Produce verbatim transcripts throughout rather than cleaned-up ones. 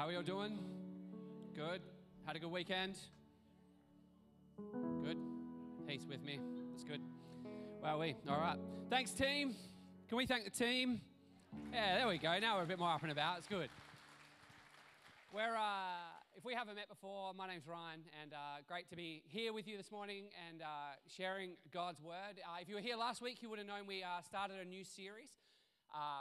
How are you all doing? Good? Had a good weekend? Good? He's with me. That's good. Wow, we. All right. Thanks, team. Can we thank the team? Yeah, there we go. Now we're a bit more up and about. It's good. We're, uh, if we haven't met before, my name's Ryan, and uh, great to be here with you this morning and uh, sharing God's Word. Uh, if you were here last week, you would have known we uh, started a new series, uh,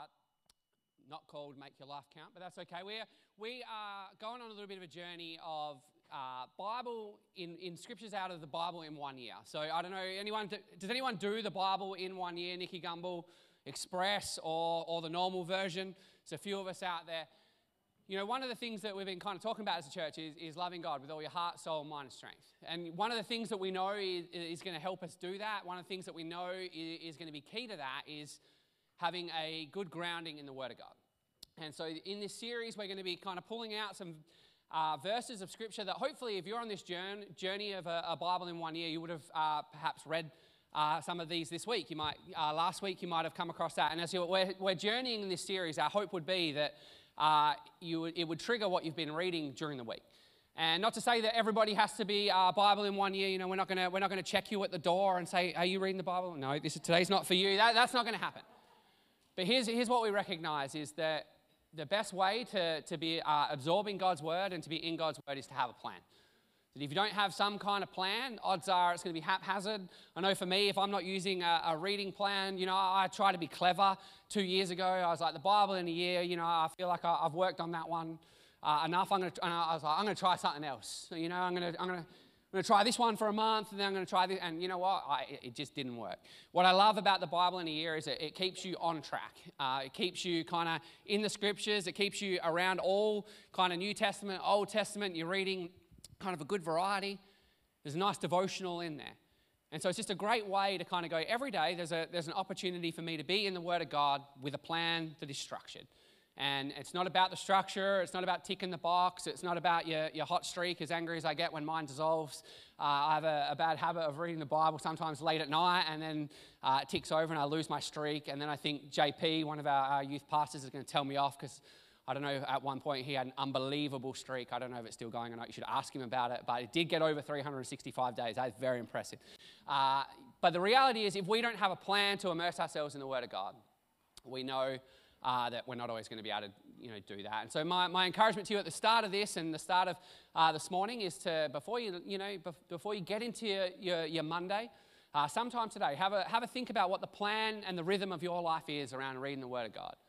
not called Make Your Life Count, but that's okay. We're, we are going on a little bit of a journey of uh, Bible in, in scriptures out of the Bible in one year. So I don't know, anyone, does anyone do the Bible in one year, Nicky Gumbel, Express, or, or the normal version? There's a few of us out there. You know, one of the things that we've been kind of talking about as a church is, is loving God with all your heart, soul, mind, and strength. And one of the things that we know is, is going to help us do that, one of the things that we know is, is going to be key to that is having a good grounding in the Word of God. And so in this series, we're going to be kind of pulling out some uh, verses of Scripture that hopefully if you're on this journey, journey of a, a Bible in one year, you would have uh, perhaps read uh, some of these this week. You might, uh, last week you might have come across that. And as you're, we're, we're journeying in this series, our hope would be that Uh, you would, it would trigger what you've been reading during the week. And not to say that everybody has to be uh, Bible in one year. You know, we're not gonna we're not gonna check you at the door and say, "Are you reading the Bible?" No, this is, today's not for you. That, that's not going to happen. But here's here's what we recognize is that the best way to to be uh, absorbing God's Word and to be in God's Word is to have a plan. That if you don't have some kind of plan, odds are it's going to be haphazard. I know for me, if I'm not using a, a reading plan, you know, I try to be clever. Two years ago, I was like, the Bible in a year, you know, I feel like I, I've worked on that one uh, enough. I'm going to, and I was like, I'm going to try something else. So, you know, I'm going to, I'm going to, I'm going to try this one for a month, and then I'm going to try this. And you know what? I, it just didn't work. What I love about the Bible in a year is that it keeps you on track. Uh, it keeps you kind of in the Scriptures. It keeps you around all kind of New Testament, Old Testament. You're reading kind of a good variety. There's a nice devotional in there. And so it's just a great way to kind of go every day. There's a there's an opportunity for me to be in the Word of God with a plan that is structured. And it's not about the structure. It's not about ticking the box. It's not about your, your hot streak, as angry as I get when mine dissolves. Uh, I have a, a bad habit of reading the Bible sometimes late at night, and then uh, it ticks over and I lose my streak. And then I think J P, one of our, our youth pastors, is going to tell me off because I don't know, at one point he had an unbelievable streak. I don't know if it's still going or not. You should ask him about it. But it did get over three hundred sixty-five days. That is very impressive. Uh, but the reality is if we don't have a plan to immerse ourselves in the Word of God, we know uh, that we're not always going to be able to you know, do that. And so my, my encouragement to you at the start of this and the start of uh, this morning is to, before you, you, know, before you get into your, your, your Monday, uh, sometime today, have a, have a think about what the plan and the rhythm of your life is around reading the Word of God.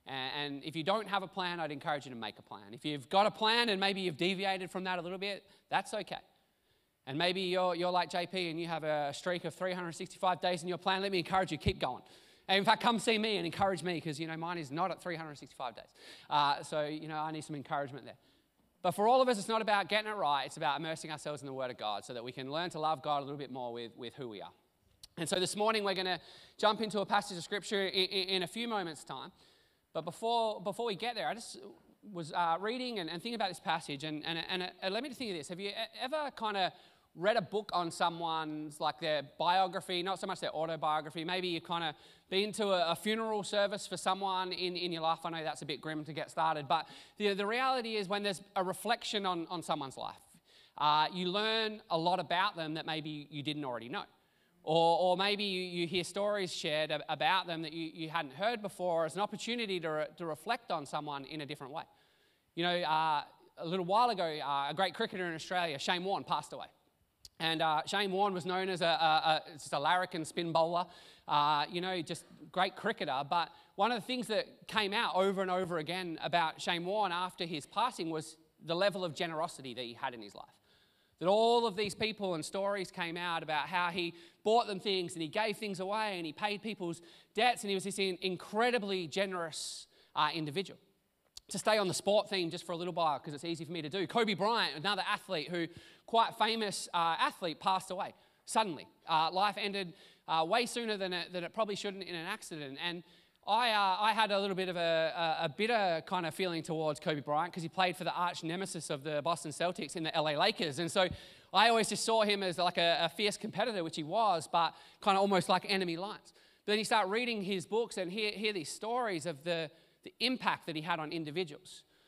And if you don't have a plan, I'd encourage you to make a plan. If you've got a plan and maybe you've deviated from that a little bit, that's okay. And maybe you're, you're like J P and you have a streak of three hundred sixty-five days in your plan, let me encourage you, keep going. And in fact, come see me and encourage me because, you know, mine is not at three hundred sixty-five days. Uh, so, you know, I need some encouragement there. But for all of us, it's not about getting it right. It's about immersing ourselves in the Word of God so that we can learn to love God a little bit more with, with who we are. And so this morning, we're going to jump into a passage of Scripture in, in, in a few moments' time. But before before we get there, I just was uh, reading and, and thinking about this passage, and, and, and uh, let me think of this. Have you ever kind of read a book on someone's, like their biography, not so much their autobiography? Maybe you've kind of been to a, a funeral service for someone in, in your life. I know that's a bit grim to get started, but the, the reality is when there's a reflection on, on someone's life, uh, you learn a lot about them that maybe you didn't already know. Or, or maybe you, you hear stories shared about them that you, you hadn't heard before as an opportunity to, re, to reflect on someone in a different way. You know, uh, a little while ago, uh, a great cricketer in Australia, Shane Warne, passed away. And uh, Shane Warne was known as a, a, a, just a larrikin spin bowler, uh, you know, just great cricketer. But one of the things that came out over and over again about Shane Warne after his passing was the level of generosity that he had in his life. That all of these people and stories came out about how he bought them things and he gave things away and he paid people's debts, and he was this incredibly generous uh, individual. To stay on the sport theme just for a little while, because it's easy for me to do, Kobe Bryant, another athlete who, quite famous uh, athlete, passed away suddenly. Uh, life ended uh, way sooner than it, than it probably shouldn't in an accident. And I, uh, I had a little bit of a, a, a bitter kind of feeling towards Kobe Bryant because he played for the arch nemesis of the Boston Celtics in the L A Lakers. And so I always just saw him as like a, a fierce competitor, which he was, but kind of almost like enemy lines. But then you start reading his books and hear, hear these stories of the, the impact that he had on individuals.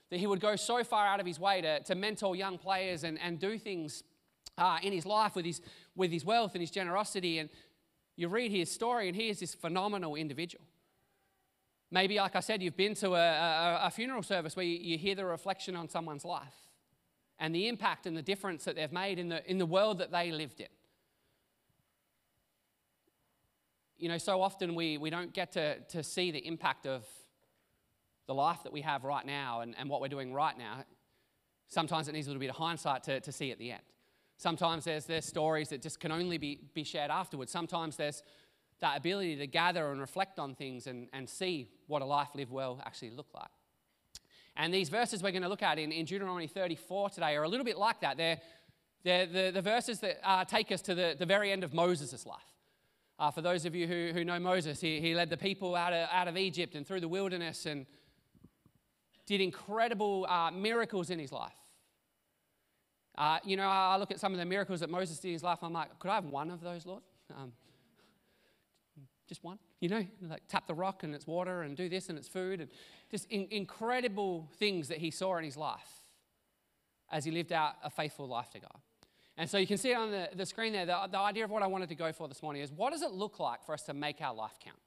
that he would go so far out of his way to, to mentor young players and, and do things uh, in his life with his, with his wealth and his generosity. And you read his story, and he is this phenomenal individual. Maybe, like I said, you've been to a, a, a funeral service where you, you hear the reflection on someone's life and the impact and the difference that they've made in the, in the world that they lived in. You know, so often we, we don't get to, to see the impact of the life that we have right now and, and what we're doing right now. Sometimes it needs a little bit of hindsight to, to see at the end. Sometimes there's, there's stories that just can only be, be shared afterwards. Sometimes there's that ability to gather and reflect on things and, and see what a life lived well actually looked like. And these verses we're going to look at in, in Deuteronomy thirty-four today are a little bit like that. They're, they're the, the verses that uh, take us to the, the very end of Moses' life. Uh, for those of you who, who know Moses, he, he led the people out of, out of Egypt and through the wilderness and did incredible uh, miracles in his life. Uh, you know, I look at some of the miracles that Moses did in his life, I'm like, could I have one of those, Lord? Um, just one, you know, like tap the rock and it's water and do this and it's food, and just in, incredible things that he saw in his life as he lived out a faithful life to God. And so you can see it on the, the screen there, the, the idea of what I wanted to go for this morning is, what does it look like for us to make our life count?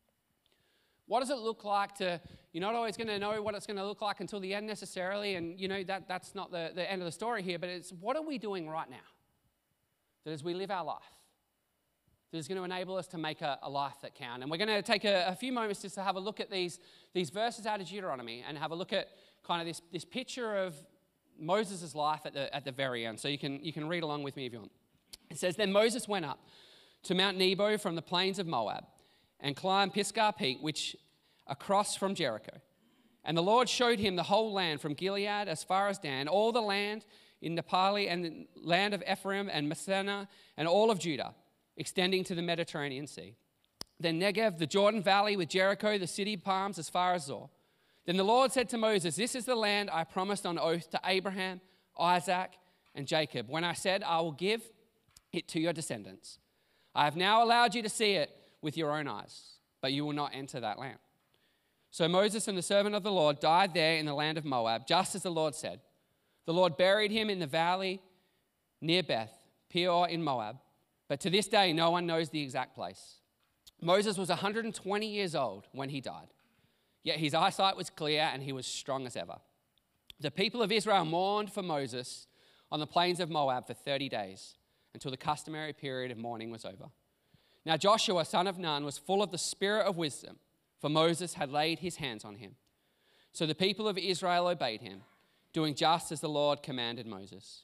What does it look like to, you're not always going to know what it's going to look like until the end necessarily, and you know, that, that's not the, the end of the story here, but it's what are we doing right now that as we live our life, that is going to enable us to make a, a life that counts. And we're going to take a, a few moments just to have a look at these, these verses out of Deuteronomy and have a look at kind of this, this picture of Moses' life at the, at the very end. So you can, you can read along with me if you want. It says, then Moses went up to Mount Nebo from the plains of Moab and climbed Pisgah Peak, which across from Jericho. And the Lord showed him the whole land from Gilead as far as Dan, all the land in Naphtali and the land of Ephraim and Manasseh and all of Judah, extending to the Mediterranean Sea. Then Negev, the Jordan Valley with Jericho, the city palms as far as Zor. Then the Lord said to Moses, this is the land I promised on oath to Abraham, Isaac, and Jacob, when I said, I will give it to your descendants. I have now allowed you to see it with your own eyes, but you will not enter that land. So Moses and the servant of the Lord died there in the land of Moab, just as the Lord said. The Lord buried him in the valley near Beth Peor in Moab. But to this day, no one knows the exact place. Moses was one hundred twenty years old when he died, yet his eyesight was clear and he was strong as ever. The people of Israel mourned for Moses on the plains of Moab for thirty days until the customary period of mourning was over. Now Joshua, son of Nun, was full of the spirit of wisdom, for Moses had laid his hands on him. So the people of Israel obeyed him, doing just as the Lord commanded Moses.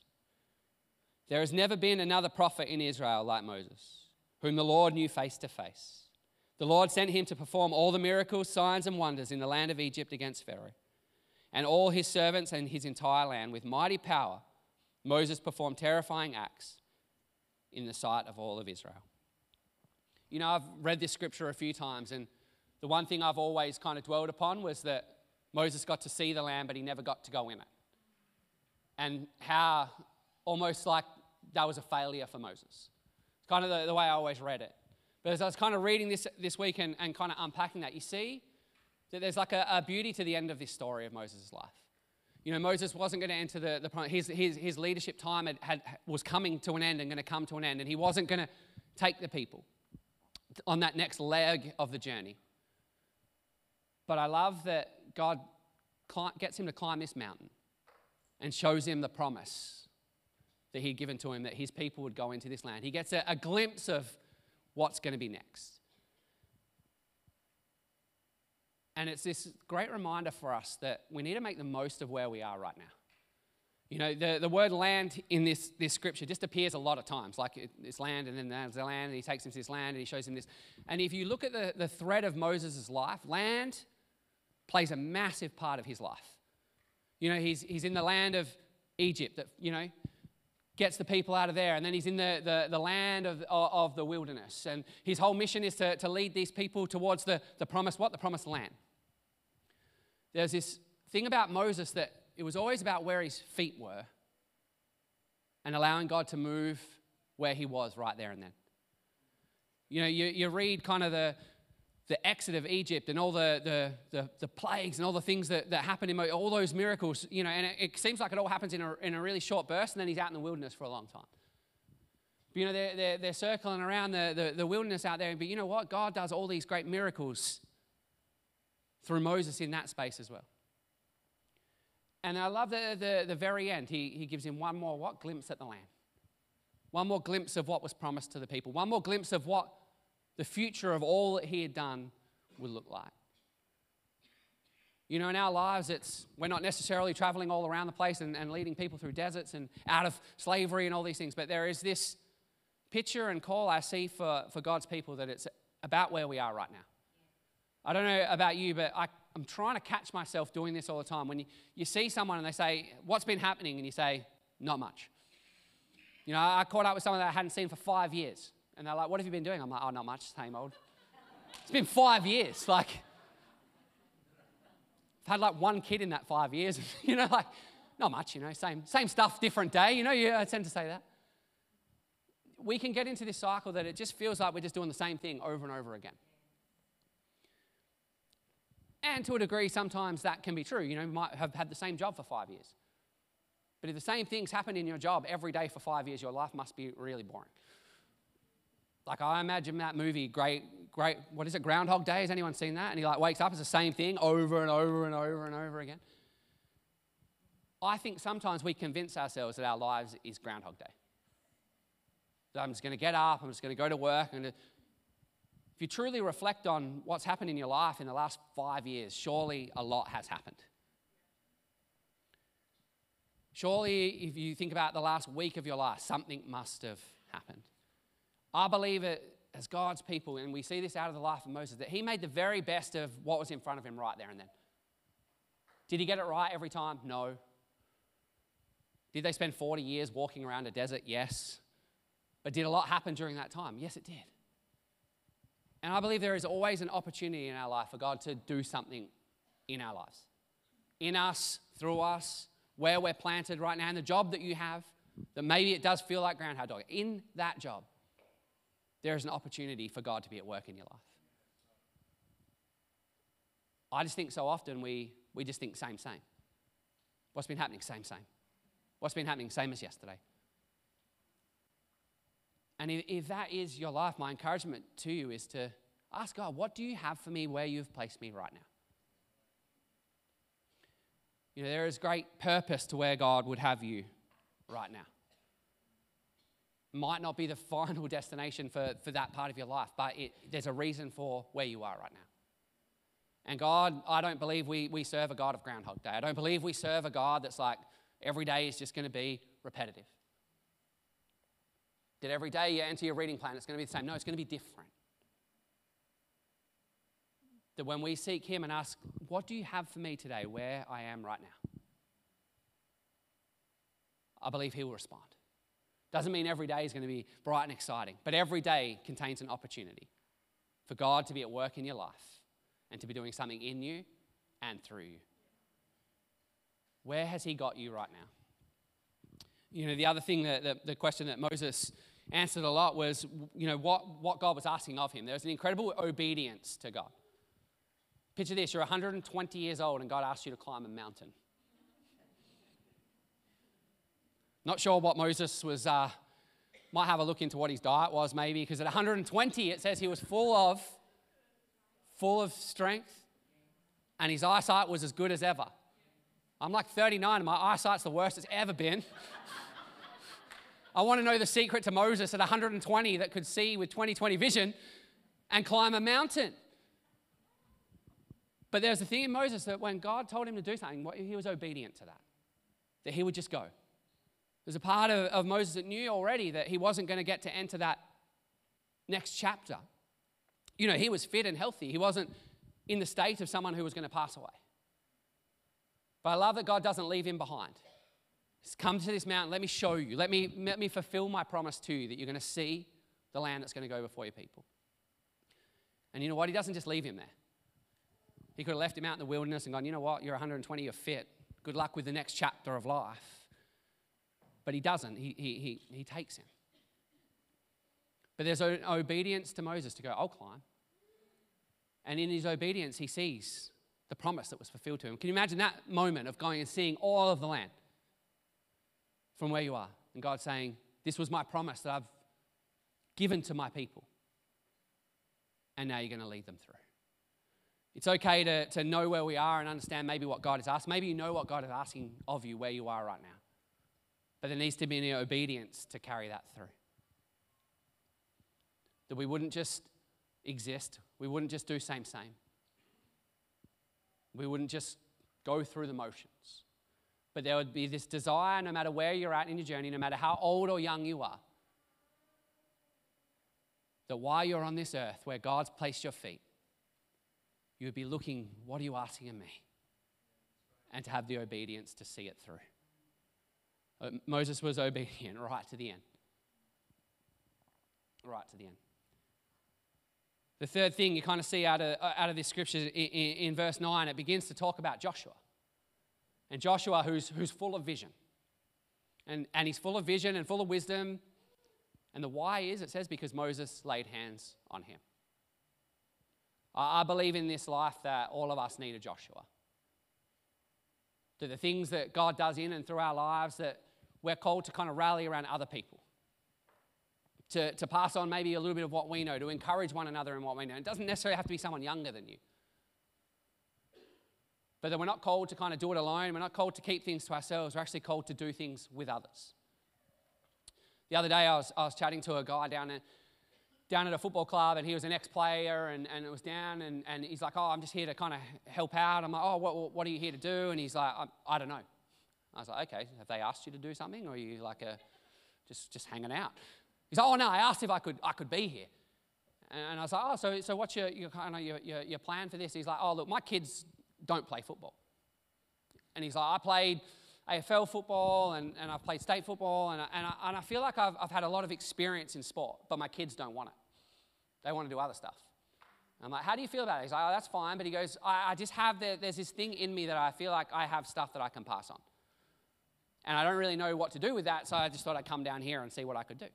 There has never been another prophet in Israel like Moses, whom the Lord knew face to face. The Lord sent him to perform all the miracles, signs, and wonders in the land of Egypt against Pharaoh and all his servants and his entire land. With mighty power, Moses performed terrifying acts in the sight of all of Israel. You know, I've read this scripture a few times, and the one thing I've always kind of dwelled upon was that Moses got to see the land, but he never got to go in it. And how almost like that was a failure for Moses. It's kind of the, the way I always read it. But as I was kind of reading this this week and, and kind of unpacking that, you see that there's like a, a beauty to the end of this story of Moses' life. You know, Moses wasn't going to enter the, the his, his, his leadership time had, had, was coming to an end and going to come to an end, and he wasn't going to take the people on that next leg of the journey. But I love that God gets him to climb this mountain and shows him the promise that he'd given to him, that his people would go into this land. He gets a, a glimpse of what's going to be next. And it's this great reminder for us that we need to make the most of where we are right now. You know, the, the word land in this, this scripture just appears a lot of times, like it, it's land and then there's the land, and he takes him to this land and he shows him this. And if you look at the, the thread of Moses' life, land plays a massive part of his life. You know, he's, he's in the land of Egypt that, you know, gets the people out of there, and then he's in the, the, the land of, of, of the wilderness, and his whole mission is to, to lead these people towards the, the promised, what? The promised land. There's this thing about Moses that it was always about where his feet were and allowing God to move where he was right there and then. You know, you, you read kind of the, the exit of Egypt and all the, the, the, the plagues and all the things that, that happened in Mo- all those miracles, you know, and it, it seems like it all happens in a, in a really short burst, and then he's out in the wilderness for a long time. But, you know, they're, they're, they're circling around the, the, the wilderness out there, but you know what? God does all these great miracles through Moses in that space as well. And I love the, the, the very end. He, he gives him one more, what? Glimpse at the land. One more glimpse of what was promised to the people. One more glimpse of what the future of all that he had done would look like. You know, in our lives, it's we're not necessarily traveling all around the place and, and leading people through deserts and out of slavery and all these things, but there is this picture and call I see for, for God's people that it's about where we are right now. I don't know about you, but I, I'm trying to catch myself doing this all the time. When you, you see someone and they say, what's been happening? And you say, not much. You know, I caught up with someone that I hadn't seen for five years. And they're like, what have you been doing? I'm like, oh, not much, same old. It's been five years. Like, I've had like one kid in that five years. You know, like, not much, you know, same, same stuff, different day. You know, you, I tend to say that. We can get into this cycle that it just feels like we're just doing the same thing over and over again. And to a degree, sometimes that can be true. You know, you might have had the same job for five years. But if the same things happen in your job every day for five years, your life must be really boring. Like, I imagine that movie, great, great, what is it, Groundhog Day? Has anyone seen that? And he like wakes up, it's the same thing over and over and over and over again. I think sometimes we convince ourselves that our lives is Groundhog Day. That I'm just going to get up, I'm just going to go to work. And if you truly reflect on what's happened in your life in the last five years, surely a lot has happened. Surely, if you think about the last week of your life, something must have happened. I believe it as God's people, and we see this out of the life of Moses, that he made the very best of what was in front of him right there and then. Did he get it right every time? No. Did they spend forty years walking around a desert? Yes. But did a lot happen during that time? Yes, it did. And I believe there is always an opportunity in our life for God to do something in our lives. In us, through us, where we're planted right now, in the job that you have, that maybe it does feel like Groundhog Day. In that job, there is an opportunity for God to be at work in your life. I just think so often we, we just think same, same. What's been happening? Same, same. What's been happening? Same as yesterday. And if, if that is your life, my encouragement to you is to ask God, what do you have for me where you've placed me right now? You know, there is great purpose to where God would have you right now. Might not be the final destination for, for that part of your life, but it, there's a reason for where you are right now. And God, I don't believe we, we serve a God of Groundhog Day. I don't believe we serve a God that's like every day is just going to be repetitive. That every day you enter your reading plan, it's going to be the same. No, it's going to be different. That when we seek him and ask, what do you have for me today where I am right now? I believe he will respond. Doesn't mean every day is going to be bright and exciting, but every day contains an opportunity for God to be at work in your life and to be doing something in you and through you. Where has he got you right now? You know, the other thing, that, the, the question that Moses answered a lot was, you know, what, what God was asking of him. There was an incredible obedience to God. Picture this, you're one hundred twenty years old and God asks you to climb a mountain. Not sure what Moses was, uh, might have a look into what his diet was maybe, because at one hundred twenty it says he was full of, full of strength and his eyesight was as good as ever. I'm like thirty-nine and my eyesight's the worst it's ever been. I want to know the secret to Moses at one hundred twenty that could see with twenty twenty vision and climb a mountain. But there's a thing in Moses that when God told him to do something, he was obedient to that, that he would just go. There's a part of, of Moses that knew already that he wasn't going to get to enter that next chapter. You know, he was fit and healthy. He wasn't in the state of someone who was going to pass away. But I love that God doesn't leave him behind. Just come to this mountain, let me show you. Let me, let me fulfill my promise to you that you're going to see the land that's going to go before your people. And you know what? He doesn't just leave him there. He could have left him out in the wilderness and gone, you know what? You're one hundred twenty, you're fit. Good luck with the next chapter of life. But he doesn't. He, he, he, he takes him. But there's an obedience to Moses to go, I'll climb. And in his obedience, he sees the promise that was fulfilled to him. Can you imagine that moment of going and seeing all of the land from where you are? And God saying, this was my promise that I've given to my people. And now you're going to lead them through. It's okay to, to know where we are and understand maybe what God is asking. Maybe you know what God is asking of you where you are right now. But there needs to be an obedience to carry that through. That we wouldn't just exist. We wouldn't just do same, same. We wouldn't just go through the motions. But there would be this desire, no matter where you're at in your journey, no matter how old or young you are, that while you're on this earth where God's placed your feet, you would be looking, what are you asking of me? And to have the obedience to see it through. Uh, Moses was obedient right to the end. Right to the end. The third thing you kind of see out of, out of this scripture in, in, in verse nine, it begins to talk about Joshua. And Joshua who's, who's full of vision. And, and he's full of vision and full of wisdom. And the why is, it says, because Moses laid hands on him. I, I believe in this life that all of us need a Joshua. That the things that God does in and through our lives, that we're called to kind of rally around other people. To, to pass on maybe a little bit of what we know, to encourage one another in what we know. It doesn't necessarily have to be someone younger than you. But that we're not called to kind of do it alone. We're not called to keep things to ourselves. We're actually called to do things with others. The other day I was, I was chatting to a guy down at, down at a football club, and he was an ex-player, and, and it was down, and, and he's like, oh, I'm just here to kind of help out. I'm like, oh, what, what are you here to do? And he's like, I, I don't know. I was like, okay, have they asked you to do something, or are you like a, just, just hanging out? He's like, oh no, I asked if I could I could be here. And I was like, oh, so so what's your your kind of your, your, your plan for this? He's like, oh look, my kids don't play football. And he's like, I played A F L football and, and I've played state football, and I, and, I, and I feel like I've, I've had a lot of experience in sport, but my kids don't want it. They want to do other stuff. I'm like, how do you feel about it? He's like, oh, that's fine. But he goes, I, I just have, the, there's this thing in me that I feel like I have stuff that I can pass on. And I don't really know what to do with that, so I just thought I'd come down here and see what I could do.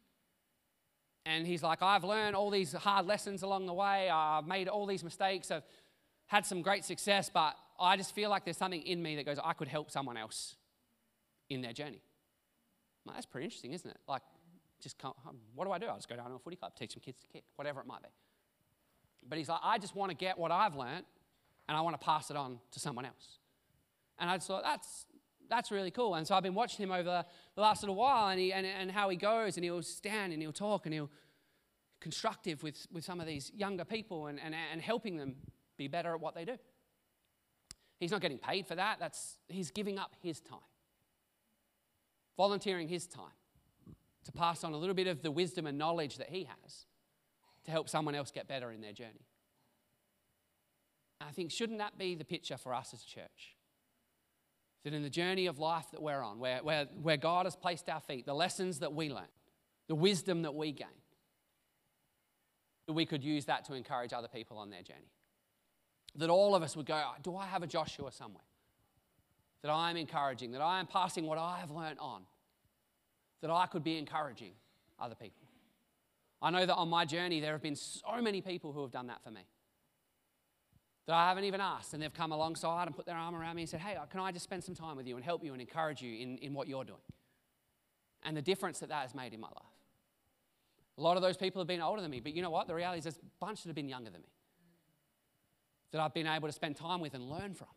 And he's like, I've learned all these hard lessons along the way. I've made all these mistakes. I've had some great success, but I just feel like there's something in me that goes, I could help someone else in their journey. I'm like, that's pretty interesting, isn't it? Like, just come, what do I do? I'll just go down to a footy club, teach some kids to kick, whatever it might be. But he's like, I just want to get what I've learned, and I want to pass it on to someone else. And I just thought, that's that's really cool. And so I've been watching him over the last little while, and he and, and how he goes, and he'll stand and he'll talk and he'll constructive with, with some of these younger people and, and, and helping them be better at what they do. He's not getting paid for that. That's he's giving up his time, volunteering his time to pass on a little bit of the wisdom and knowledge that he has to help someone else get better in their journey. And I think, shouldn't that be the picture for us as a church? That in the journey of life that we're on, where, where, where God has placed our feet, the lessons that we learn, the wisdom that we gain, that we could use that to encourage other people on their journey. That all of us would go, oh, do I have a Joshua somewhere? That I am encouraging, that I am passing what I have learned on, that I could be encouraging other people. I know that on my journey there have been so many people who have done that for me, that I haven't even asked, and they've come alongside and put their arm around me and said, hey, can I just spend some time with you and help you and encourage you in, in what you're doing? And the difference that that has made in my life. A lot of those people have been older than me, but you know what? The reality is there's a bunch that have been younger than me that I've been able to spend time with and learn from.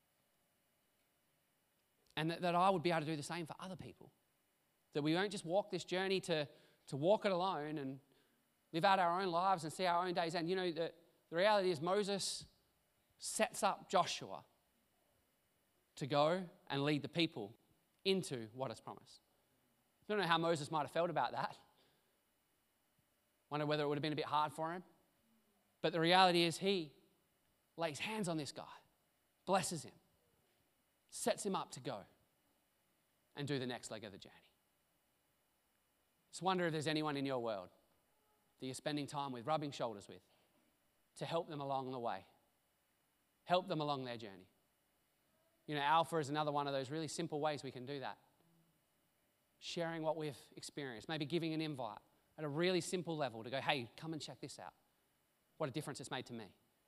And that, that I would be able to do the same for other people. That we won't just walk this journey to, to walk it alone and live out our own lives and see our own days. And you know, the, the reality is Moses sets up Joshua to go and lead the people into what is promised. I don't know how Moses might have felt about that. Wonder whether it would have been a bit hard for him. But the reality is he lays hands on this guy, blesses him, sets him up to go and do the next leg of the journey. Just wonder if there's anyone in your world that you're spending time with, rubbing shoulders with, to help them along the way, help them along their journey. You know, Alpha is another one of those really simple ways we can do that. Sharing what we've experienced, maybe giving an invite at a really simple level to go, hey, come and check this out. What a difference it's made to me.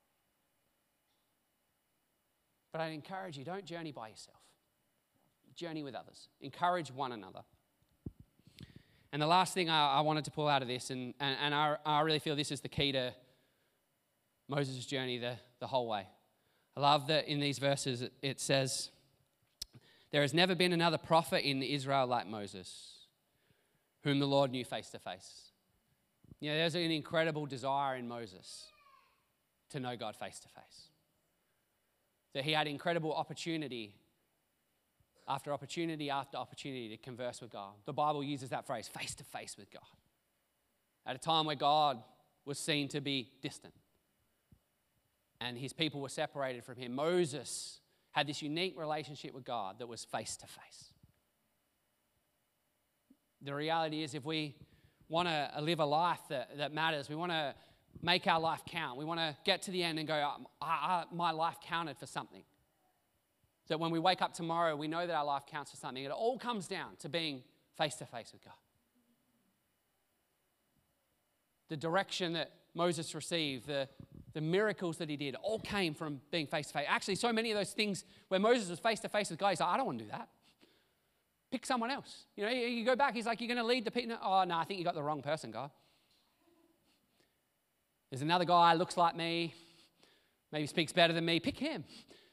But I'd encourage you, don't journey by yourself. Journey with others. Encourage one another. And the last thing I, I wanted to pull out of this, and, and, and I, I really feel this is the key to Moses' journey the, the whole way. I love that in these verses it, it says, there has never been another prophet in Israel like Moses, whom the Lord knew face to face. You know, there's an incredible desire in Moses to know God face to face. That he had incredible opportunity after opportunity after opportunity to converse with God. The Bible uses that phrase, face to face with God. At a time where God was seen to be distant and his people were separated from him, Moses had this unique relationship with God that was face to face. The reality is, if we want to live a life that, that matters, we want to make our life count, we want to get to the end and go, I, I, my life counted for something. That when we wake up tomorrow, we know that our life counts for something. It all comes down to being face to face with God. The direction that Moses received, the, the miracles that he did, all came from being face to face. Actually, so many of those things where Moses was face to face with God, he's like, I don't want to do that. Pick someone else. You know, you go back, he's like, you're going to lead the people. Oh, no, I think you got the wrong person, God. There's another guy, looks like me, maybe speaks better than me. Pick him.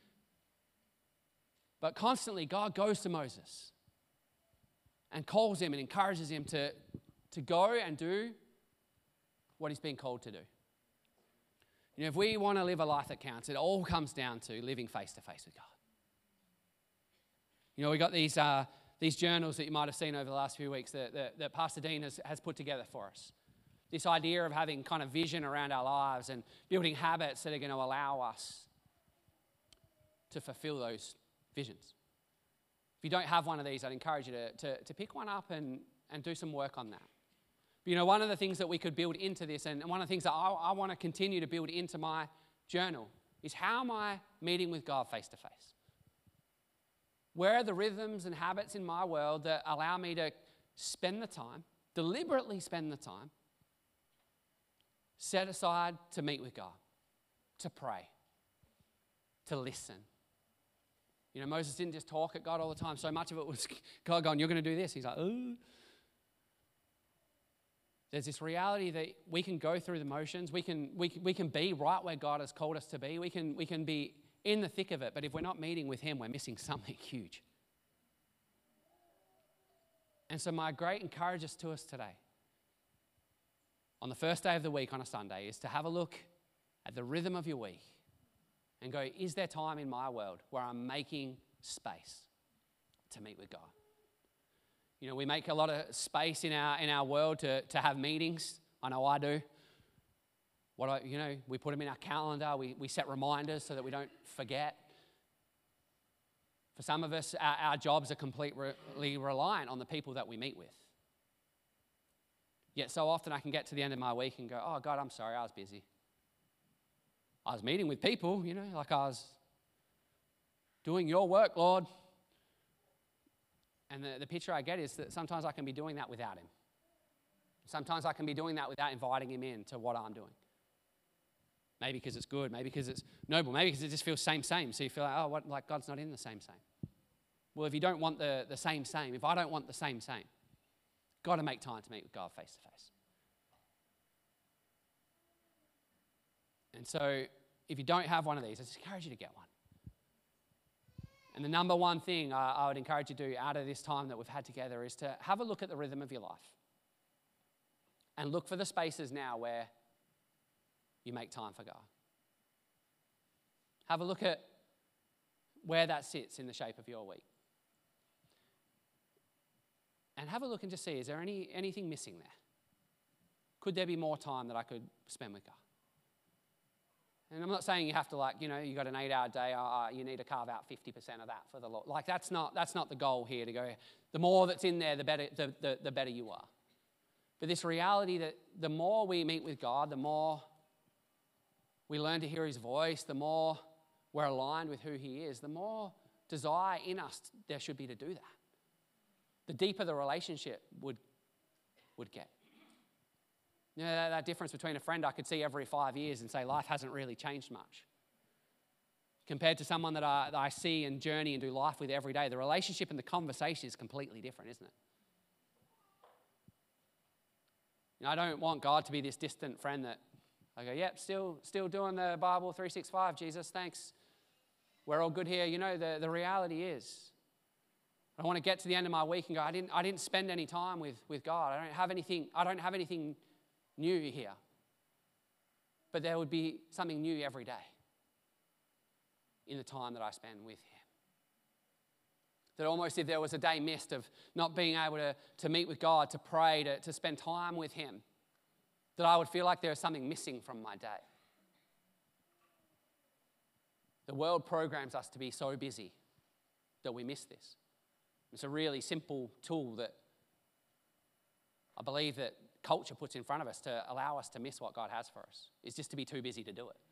But constantly, God goes to Moses and calls him and encourages him to, to go and do what he's been called to do. You know, if we want to live a life that counts, it all comes down to living face to face with God. You know, we got these uh, these journals that you might have seen over the last few weeks that, that, that Pastor Dean has, has put together for us. This idea of having kind of vision around our lives and building habits that are going to allow us to fulfill those visions. If you don't have one of these, I'd encourage you to, to, to pick one up and, and do some work on that. But you know, one of the things that we could build into this, and one of the things that I, I want to continue to build into my journal, is how am I meeting with God face to face? Where are the rhythms and habits in my world that allow me to spend the time, deliberately spend the time, set aside to meet with God, to pray, to listen? You know, Moses didn't just talk at God all the time. So much of it was God going, you're going to do this. He's like, oh. There's this reality that we can go through the motions. We can, we, we can be right where God has called us to be. We can, we can be in the thick of it. But if we're not meeting with him, we're missing something huge. And so my great encouragement to us today, on the first day of the week on a Sunday, is to have a look at the rhythm of your week and go, is there time in my world where I'm making space to meet with God? You know, we make a lot of space in our in our world to, to have meetings. I know I do. What I, you know, we put them in our calendar. We, we set reminders so that we don't forget. For some of us, our, our jobs are completely reliant on the people that we meet with. Yet so often I can get to the end of my week and go, oh, God, I'm sorry, I was busy. I was meeting with people, you know, like I was doing your work, Lord. And the, the picture I get is that sometimes I can be doing that without him. Sometimes I can be doing that without inviting him in to what I'm doing. Maybe because it's good, maybe because it's noble, maybe because it just feels same, same. So you feel like, oh, what, like God's not in the same, same. Well, if you don't want the, the same, same, if I don't want the same, same, got to make time to meet with God face to face. And so if you don't have one of these, I just encourage you to get one. And the number one thing I, I would encourage you to do out of this time that we've had together is to have a look at the rhythm of your life and look for the spaces now where you make time for God. Have a look at where that sits in the shape of your week. And have a look and just see, is there any anything missing there? Could there be more time that I could spend with God? And I'm not saying you have to, like, you know, you got an eight-hour day, uh, you need to carve out fifty percent of that for the Lord. Like, that's not that's not the goal here, to go, the more that's in there, the better, the, the, the better you are. But this reality that the more we meet with God, the more we learn to hear his voice, the more we're aligned with who he is, the more desire in us there should be to do that. The deeper the relationship would, would get. You know, that, that difference between a friend I could see every five years and say life hasn't really changed much. compared to someone that I, that I see and journey and do life with every day. The relationship and the conversation is completely different, isn't it? You know, I don't want God to be this distant friend that I go, yep, still, still doing the Bible three sixty-five, Jesus, thanks. We're all good here. You know, the, the reality is, I want to get to the end of my week and go, I didn't, I didn't spend any time with, with God. I don't have anything, I don't have anything new here. But there would be something new every day in the time that I spend with him. That almost if there was a day missed of not being able to, to meet with God, to pray, to, to spend time with him, that I would feel like there is something missing from my day. The world programs us to be so busy that we miss this. It's a really simple tool that I believe that culture puts in front of us to allow us to miss what God has for us, is just to be too busy to do it.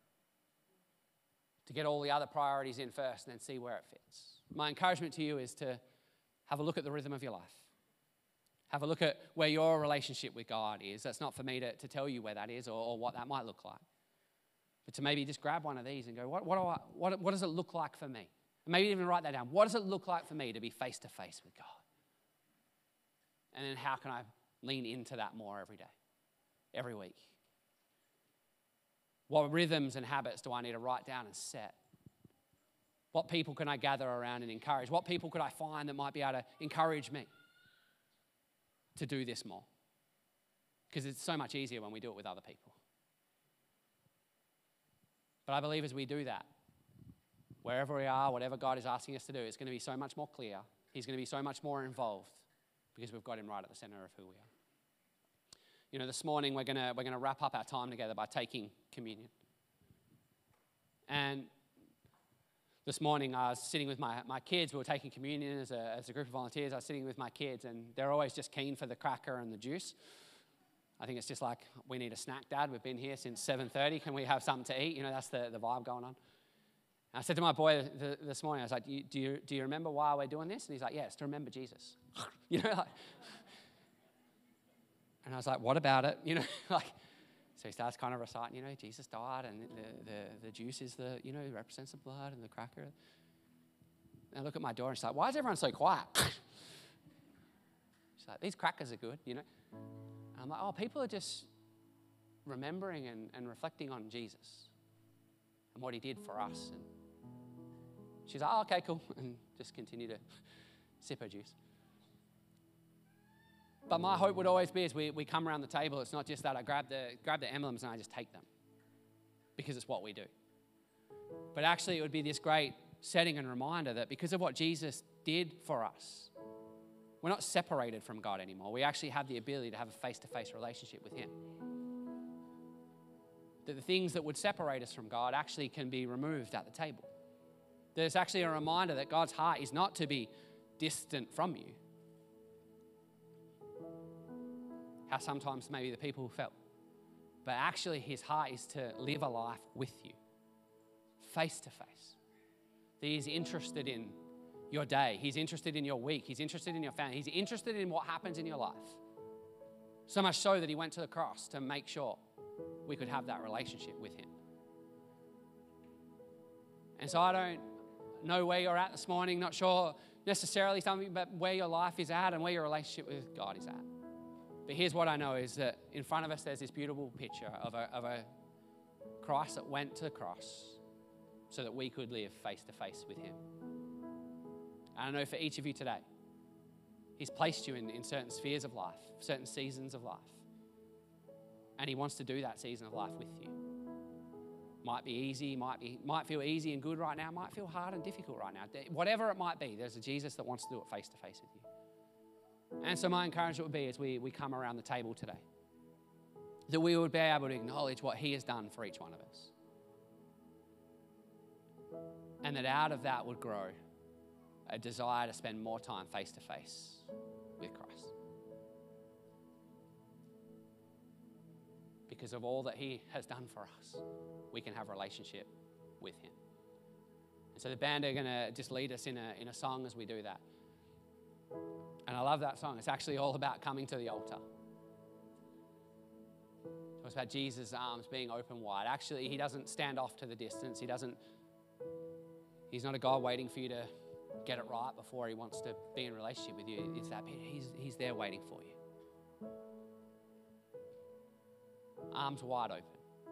To get all the other priorities in first and then see where it fits. My encouragement to you is to have a look at the rhythm of your life. Have a look at where your relationship with God is. That's not for me to, to tell you where that is or, or what that might look like. But to maybe just grab one of these and go, what, what, do I, what, what does it look like for me? And maybe even write that down. What does it look like for me to be face to face with God? And then how can I lean into that more every day, every week? What rhythms and habits do I need to write down and set? What people can I gather around and encourage? What people could I find that might be able to encourage me to do this more? Because it's so much easier when we do it with other people. But I believe as we do that, wherever we are, whatever God is asking us to do, it's going to be so much more clear. He's going to be so much more involved because we've got him right at the center of who we are. You know, this morning we're going to we're going to wrap up our time together by taking communion. And this morning I was sitting with my, my kids. We were taking communion as a, as a group of volunteers. I was sitting with my kids and they're always just keen for the cracker and the juice. I think it's just like, we need a snack, Dad. We've been here since seven thirty. Can we have something to eat? You know, that's the, the vibe going on. And I said to my boy th- this morning, I was like, do you, do, you, do you remember why we're doing this? And he's like, yeah, it's to remember Jesus. You know, like, and I was like, what about it? You know, like, so he starts kind of reciting, you know, Jesus died and the, the, the juice is the, you know, represents the blood and the cracker. And I look at my daughter and she's like, why is everyone so quiet? She's like, these crackers are good, you know. And I'm like, oh, people are just remembering and, and reflecting on Jesus and what he did for us. And she's like, oh, okay, cool. And just continue to sip her juice. But my hope would always be as we, we come around the table, it's not just that I grab the, grab the emblems and I just take them because it's what we do. But actually it would be this great setting and reminder that because of what Jesus did for us, we're not separated from God anymore. We actually have the ability to have a face-to-face relationship with him. That the things that would separate us from God actually can be removed at the table. There's actually a reminder that God's heart is not to be distant from you. How sometimes maybe the people felt. But actually his heart is to live a life with you, face to face. That he's interested in your day. He's interested in your week. He's interested in your family. He's interested in what happens in your life. So much so that he went to the cross to make sure we could have that relationship with him. And so I don't know where you're at this morning, not sure necessarily something, but where your life is at and where your relationship with God is at. But here's what I know is that in front of us there's this beautiful picture of a, of a Christ that went to the cross so that we could live face to face with him. And I know for each of you today, he's placed you in, in certain spheres of life, certain seasons of life. And he wants to do that season of life with you. Might be easy, might be might feel easy and good right now, might feel hard and difficult right now. Whatever it might be, there's a Jesus that wants to do it face to face with you. And so my encouragement would be as we, we come around the table today, that we would be able to acknowledge what he has done for each one of us. And that out of that would grow a desire to spend more time face to face with Christ. Because of all that he has done for us, we can have a relationship with him. And so the band are going to just lead us in a, in a song as we do that. And I love that song. It's actually all about coming to the altar. It's about Jesus' arms being open wide. Actually, he doesn't stand off to the distance. He doesn't He's not a God waiting for you to get it right before he wants to be in relationship with you. It's that bit. He's, he's there waiting for you. Arms wide open.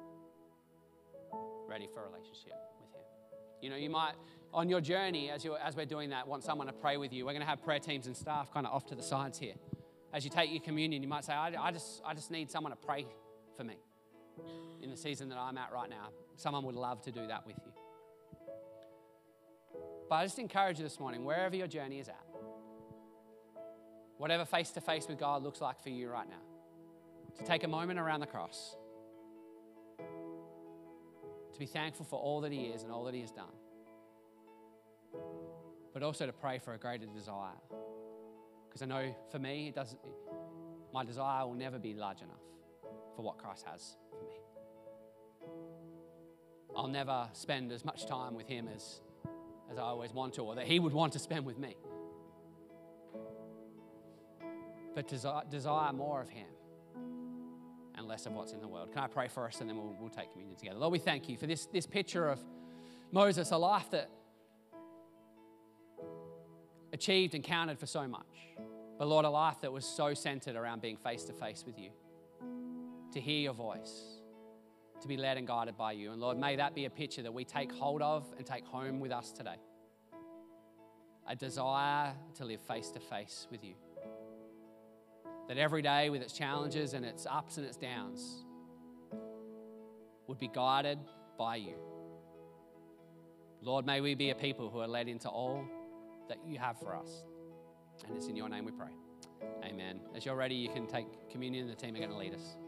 Ready for a relationship with him. You know, you might, on your journey, as, you're, as we're doing that, want someone to pray with you. We're going to have prayer teams and staff kind of off to the sides here. As you take your communion, you might say, I, I, just, I just need someone to pray for me in the season that I'm at right now. Someone would love to do that with you. But I just encourage you this morning, wherever your journey is at, whatever face-to-face with God looks like for you right now, to take a moment around the cross, to be thankful for all that he is and all that he has done, but also to pray for a greater desire. Because I know for me, it doesn't, my desire will never be large enough for what Christ has for me. I'll never spend as much time with him as, as I always want to, or that he would want to spend with me. But desire, desire more of him and less of what's in the world. Can I pray for us, and then we'll, we'll take communion together. Lord, we thank you for this, this picture of Moses, a life that achieved and counted for so much. But Lord, a life that was so centered around being face-to-face with you, to hear your voice, to be led and guided by you. And Lord, may that be a picture that we take hold of and take home with us today. A desire to live face-to-face with you. That every day with its challenges and its ups and its downs would be guided by you. Lord, may we be a people who are led into all that you have for us. And it's in your name we pray. Amen. As you're ready, you can take communion. The team are going to lead us.